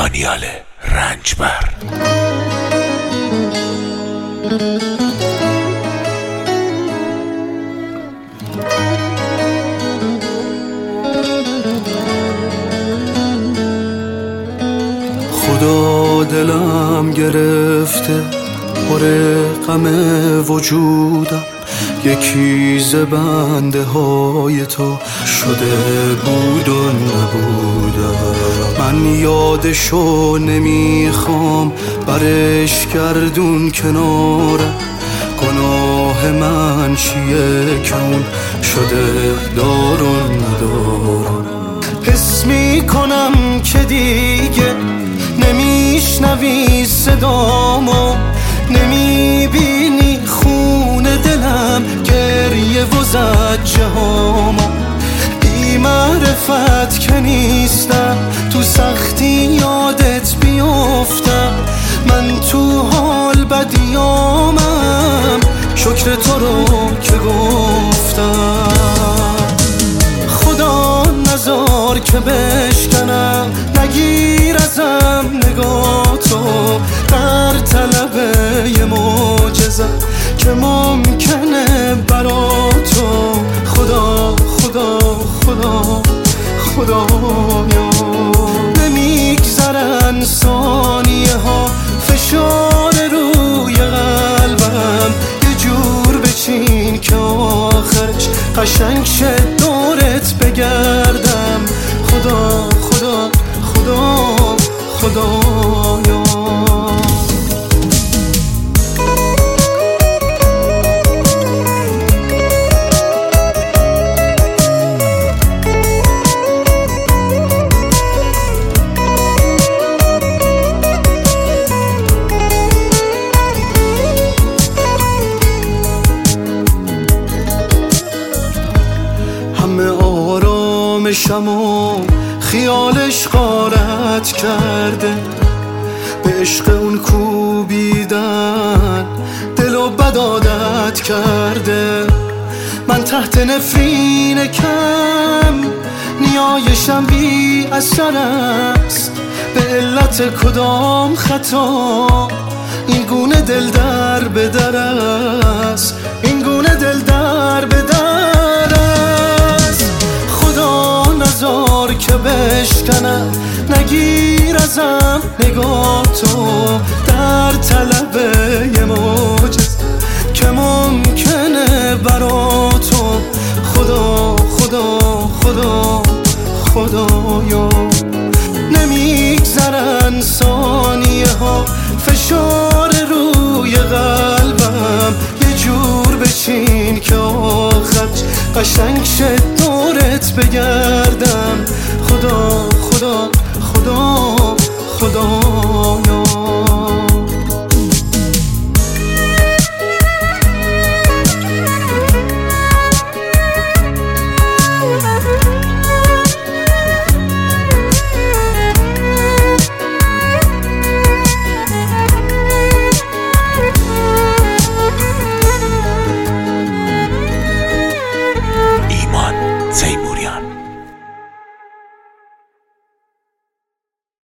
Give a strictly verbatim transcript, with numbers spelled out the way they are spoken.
دانیال رنجبر. خدا دلم گرفته پر غم وجودم، یکی ز بنده های تو شده بود و نبودم. من یادشو نمیخوام برش گردون کنارم، گناه من چیه که اون شده دار و ندارم. حس میکنم که دیگه نمیشنوی صدامو، نمیبینی خون دلم گریه و زجه هامو. بی معرفت که نیستم تو سختی یادت بیفتم، من تو حال بدیامم شکر تو رو که گفتم. خدا نذار که بشکنم، نگیر ازم نگاه تو، در طلب یه معجزه که ممکنه برا تو. خدا خدا خدا خدایا، نمیگذرن ثانیه ها فشار روی قلبم، یه جور بچین که آخرش قشنگ شه دورت بگردم. خدا خدا خدا خدایا. همه آرامشمو خیالش غارت کرده، به عشق اون کوبیدن دلو بد عادت کرده. من تحت نفرین کم نیایشم بی اثر است، به علت کدام خطا این گونه دل در به در است، این گونه دل در به در است. خدا نذار که بشکنم، نگیر ازم نگاه تو، در طلب یه معجزه که ممکنه برا تو. خدا خدا خدا خدایا، نمیگذرن ثانیه ها فشار روی قلبم، یه جور بچین که آخرش قشنگ شه دورت بگردم. خدا خدا خدا